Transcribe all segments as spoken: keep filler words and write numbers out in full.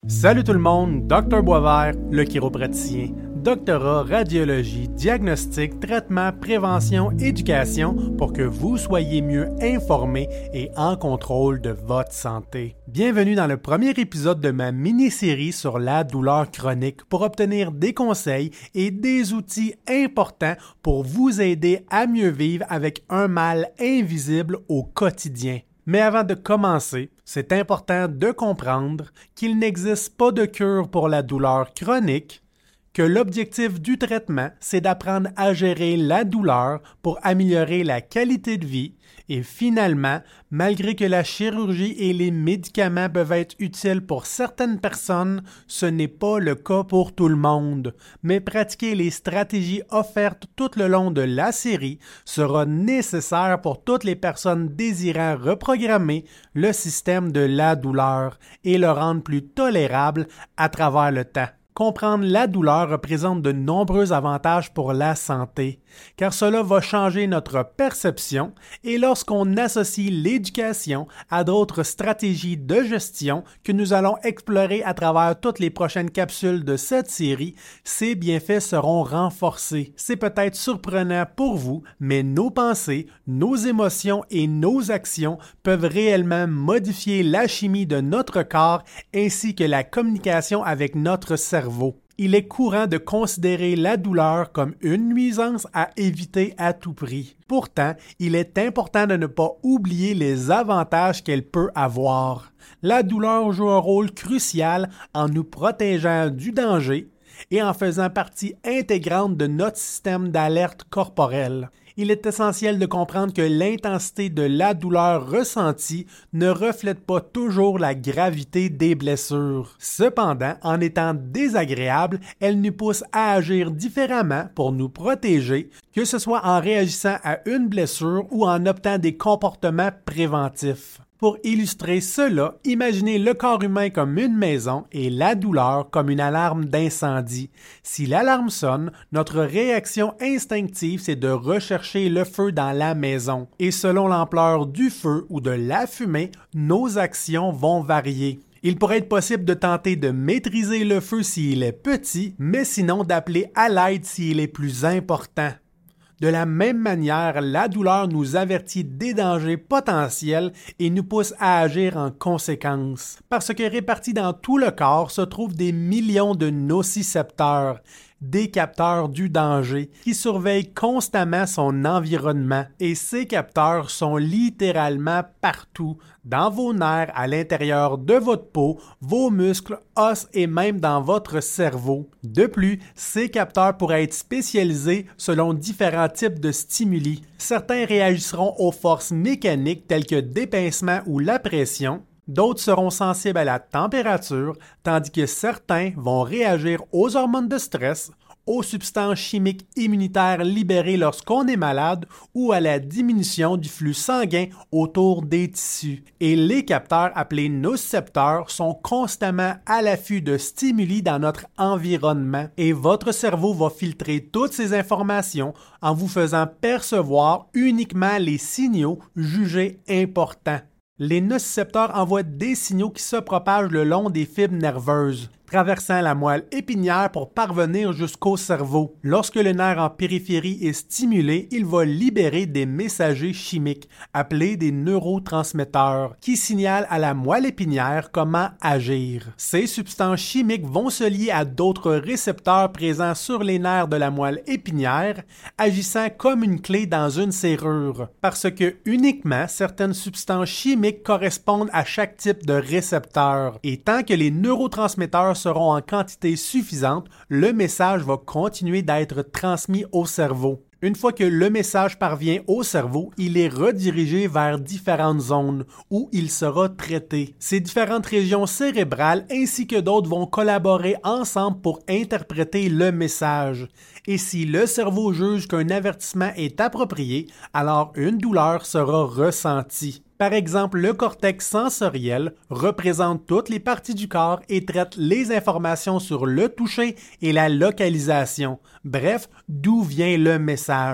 Salut tout le monde, Docteur Boisvert, le chiropraticien. Doctorat, radiologie, diagnostic, traitement, prévention, éducation pour que vous soyez mieux informés et en contrôle de votre santé. Bienvenue dans le premier épisode de ma mini-série sur la douleur chronique pour obtenir des conseils et des outils importants pour vous aider à mieux vivre avec un mal invisible au quotidien. Mais avant de commencer, c'est important de comprendre qu'il n'existe pas de cure pour la douleur chronique, que l'objectif du traitement, c'est d'apprendre à gérer la douleur pour améliorer la qualité de vie et finalement, malgré que la chirurgie et les médicaments peuvent être utiles pour certaines personnes, ce n'est pas le cas pour tout le monde. Mais pratiquer les stratégies offertes tout le long de la série sera nécessaire pour toutes les personnes désirant reprogrammer le système de la douleur et le rendre plus tolérable à travers le temps. Comprendre la douleur représente de nombreux avantages pour la santé, car cela va changer notre perception et lorsqu'on associe l'éducation à d'autres stratégies de gestion que nous allons explorer à travers toutes les prochaines capsules de cette série, ces bienfaits seront renforcés. C'est peut-être surprenant pour vous, mais nos pensées, nos émotions et nos actions peuvent réellement modifier la chimie de notre corps ainsi que la communication avec notre cerveau. Il est courant de considérer la douleur comme une nuisance à éviter à tout prix. Pourtant, il est important de ne pas oublier les avantages qu'elle peut avoir. La douleur joue un rôle crucial en nous protégeant du danger et en faisant partie intégrante de notre système d'alerte corporelle. Il est essentiel de comprendre que l'intensité de la douleur ressentie ne reflète pas toujours la gravité des blessures. Cependant, en étant désagréable, elle nous pousse à agir différemment pour nous protéger, que ce soit en réagissant à une blessure ou en optant des comportements préventifs. Pour illustrer cela, imaginez le corps humain comme une maison et la douleur comme une alarme d'incendie. Si l'alarme sonne, notre réaction instinctive, c'est de rechercher le feu dans la maison. Et selon l'ampleur du feu ou de la fumée, nos actions vont varier. Il pourrait être possible de tenter de maîtriser le feu s'il est petit, mais sinon d'appeler à l'aide s'il est plus important. De la même manière, la douleur nous avertit des dangers potentiels et nous pousse à agir en conséquence. Parce que répartis dans tout le corps se trouvent des millions de nocicepteurs, des capteurs du danger, qui surveillent constamment son environnement. Et ces capteurs sont littéralement partout, dans vos nerfs, à l'intérieur de votre peau, vos muscles, os et même dans votre cerveau. De plus, ces capteurs pourraient être spécialisés selon différents types de stimuli. Certains réagiront aux forces mécaniques telles que dépincement ou la pression. D'autres seront sensibles à la température, tandis que certains vont réagir aux hormones de stress, aux substances chimiques immunitaires libérées lorsqu'on est malade ou à la diminution du flux sanguin autour des tissus. Et les capteurs appelés nocicepteurs sont constamment à l'affût de stimuli dans notre environnement. Et votre cerveau va filtrer toutes ces informations en vous faisant percevoir uniquement les signaux jugés importants. Les nocicepteurs envoient des signaux qui se propagent le long des fibres nerveuses, traversant la moelle épinière pour parvenir jusqu'au cerveau. Lorsque le nerf en périphérie est stimulé, il va libérer des messagers chimiques, appelés des neurotransmetteurs, qui signalent à la moelle épinière comment agir. Ces substances chimiques vont se lier à d'autres récepteurs présents sur les nerfs de la moelle épinière, agissant comme une clé dans une serrure, parce que uniquement certaines substances chimiques correspondent à chaque type de récepteur. Et tant que les neurotransmetteurs seront en quantité suffisante, le message va continuer d'être transmis au cerveau. Une fois que le message parvient au cerveau, il est redirigé vers différentes zones où il sera traité. Ces différentes régions cérébrales ainsi que d'autres vont collaborer ensemble pour interpréter le message. Et si le cerveau juge qu'un avertissement est approprié, alors une douleur sera ressentie. Par exemple, le cortex sensoriel représente toutes les parties du corps et traite les informations sur le toucher et la localisation. Bref, d'où vient le message.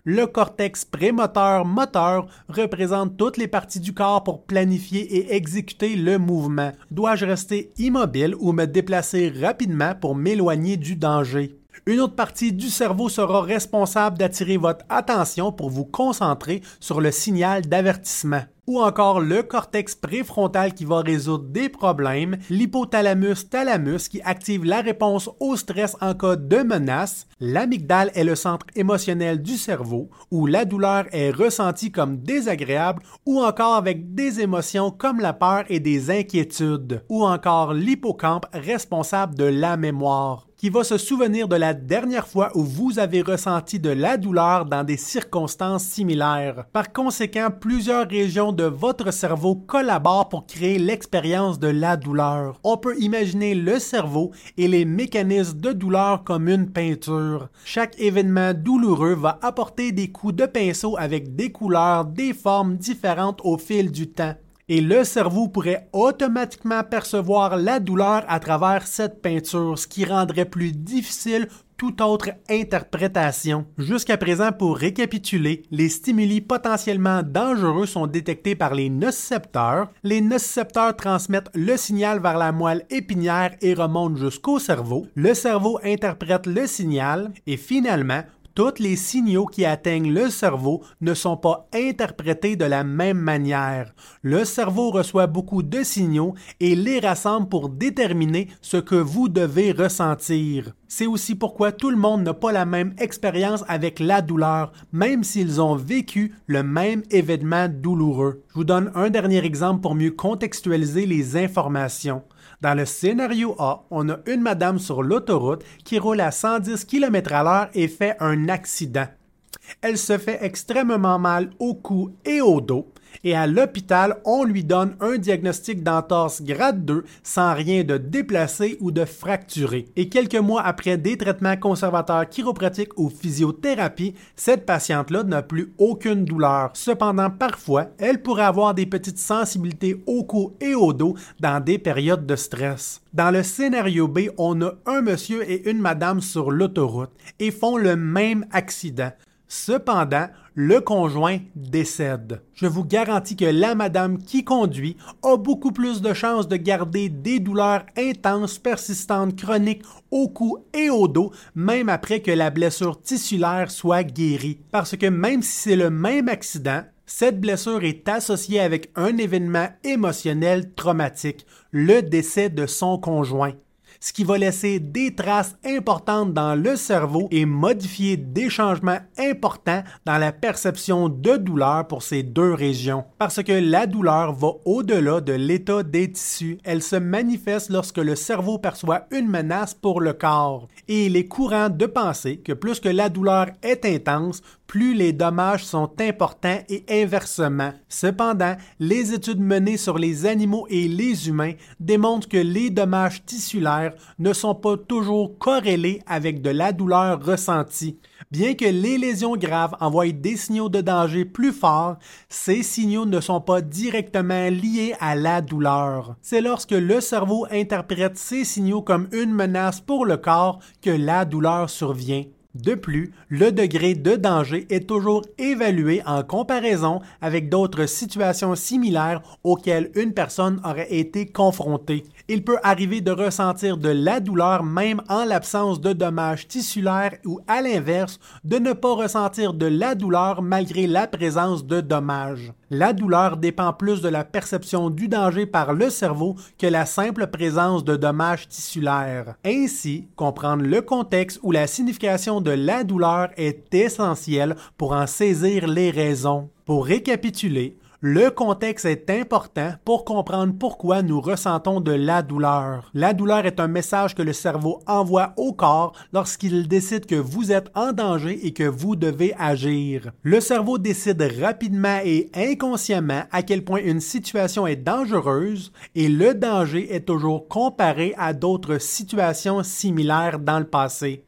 Le cortex prémoteur-moteur représente toutes les parties du corps pour planifier et exécuter le mouvement. Dois-je rester immobile ou me déplacer rapidement pour m'éloigner du danger? Une autre partie du cerveau sera responsable d'attirer votre attention pour vous concentrer sur le signal d'avertissement. Ou encore le cortex préfrontal qui va résoudre des problèmes, l'hypothalamus-thalamus qui active la réponse au stress en cas de menace, l'amygdale est le centre émotionnel du cerveau où la douleur est ressentie comme désagréable ou encore avec des émotions comme la peur et des inquiétudes, ou encore l'hippocampe responsable de la mémoire, qui va se souvenir de la dernière fois où vous avez ressenti de la douleur dans des circonstances similaires. Par conséquent, plusieurs régions de votre cerveau collaborent pour créer l'expérience de la douleur. On peut imaginer le cerveau et les mécanismes de douleur comme une peinture. Chaque événement douloureux va apporter des coups de pinceau avec des couleurs, des formes différentes au fil du temps. Et le cerveau pourrait automatiquement percevoir la douleur à travers cette peinture, ce qui rendrait plus difficile toute autre interprétation. Jusqu'à présent, pour récapituler, les stimuli potentiellement dangereux sont détectés par les nocicepteurs. Les nocicepteurs transmettent le signal vers la moelle épinière et remontent jusqu'au cerveau. Le cerveau interprète le signal et finalement, tous les signaux qui atteignent le cerveau ne sont pas interprétés de la même manière. Le cerveau reçoit beaucoup de signaux et les rassemble pour déterminer ce que vous devez ressentir. C'est aussi pourquoi tout le monde n'a pas la même expérience avec la douleur, même s'ils ont vécu le même événement douloureux. Je vous donne un dernier exemple pour mieux contextualiser les informations. Dans le scénario A, on a une madame sur l'autoroute qui roule à cent dix kilomètres à l'heure et fait un accident. Elle se fait extrêmement mal au cou et au dos et à l'hôpital, on lui donne un diagnostic d'entorse grade deux sans rien de déplacé ou de fracturé. Et quelques mois après des traitements conservateurs chiropratiques ou physiothérapie, cette patiente-là n'a plus aucune douleur. Cependant, parfois, elle pourrait avoir des petites sensibilités au cou et au dos dans des périodes de stress. Dans le scénario B, on a un monsieur et une madame sur l'autoroute et font le même accident. Cependant, le conjoint décède. Je vous garantis que la madame qui conduit a beaucoup plus de chances de garder des douleurs intenses, persistantes, chroniques au cou et au dos, même après que la blessure tissulaire soit guérie. Parce que même si c'est le même accident, cette blessure est associée avec un événement émotionnel traumatique, le décès de son conjoint, ce qui va laisser des traces importantes dans le cerveau et modifier des changements importants dans la perception de douleur pour ces deux régions. Parce que la douleur va au-delà de l'état des tissus. Elle se manifeste lorsque le cerveau perçoit une menace pour le corps. Et il est courant de penser que plus que la douleur est intense, plus les dommages sont importants et inversement. Cependant, les études menées sur les animaux et les humains démontrent que les dommages tissulaires ne sont pas toujours corrélés avec de la douleur ressentie. Bien que les lésions graves envoient des signaux de danger plus forts, ces signaux ne sont pas directement liés à la douleur. C'est lorsque le cerveau interprète ces signaux comme une menace pour le corps que la douleur survient. De plus, le degré de danger est toujours évalué en comparaison avec d'autres situations similaires auxquelles une personne aurait été confrontée. Il peut arriver de ressentir de la douleur même en l'absence de dommages tissulaires ou à l'inverse, de ne pas ressentir de la douleur malgré la présence de dommages. La douleur dépend plus de la perception du danger par le cerveau que la simple présence de dommages tissulaires. Ainsi, comprendre le contexte ou la signification de la douleur est essentiel pour en saisir les raisons. Pour récapituler, le contexte est important pour comprendre pourquoi nous ressentons de la douleur. La douleur est un message que le cerveau envoie au corps lorsqu'il décide que vous êtes en danger et que vous devez agir. Le cerveau décide rapidement et inconsciemment à quel point une situation est dangereuse et le danger est toujours comparé à d'autres situations similaires dans le passé.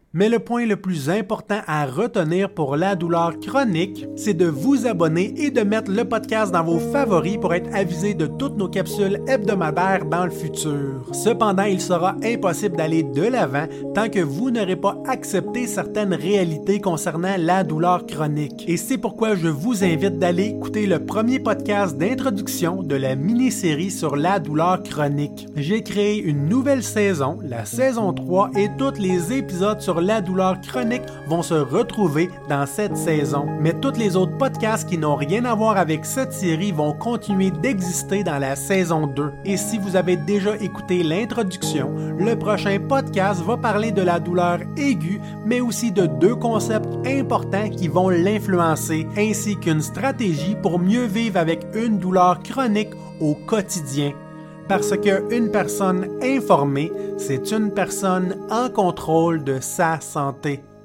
Mais le point le plus important à retenir pour la douleur chronique, c'est de vous abonner et de mettre le podcast dans vos favoris pour être avisé de toutes nos capsules hebdomadaires dans le futur. Cependant, il sera impossible d'aller de l'avant tant que vous n'aurez pas accepté certaines réalités concernant la douleur chronique. Et c'est pourquoi je vous invite d'aller écouter le premier podcast d'introduction de la mini-série sur la douleur chronique. J'ai créé une nouvelle saison, la saison trois, et tous les épisodes sur la douleur chronique vont se retrouver dans cette saison. Mais tous les autres podcasts qui n'ont rien à voir avec cette série vont continuer d'exister dans la saison deux. Et si vous avez déjà écouté l'introduction, le prochain podcast va parler de la douleur aiguë, mais aussi de deux concepts importants qui vont l'influencer, ainsi qu'une stratégie pour mieux vivre avec une douleur chronique au quotidien. Parce qu'une personne informée, c'est une personne en contrôle de sa santé.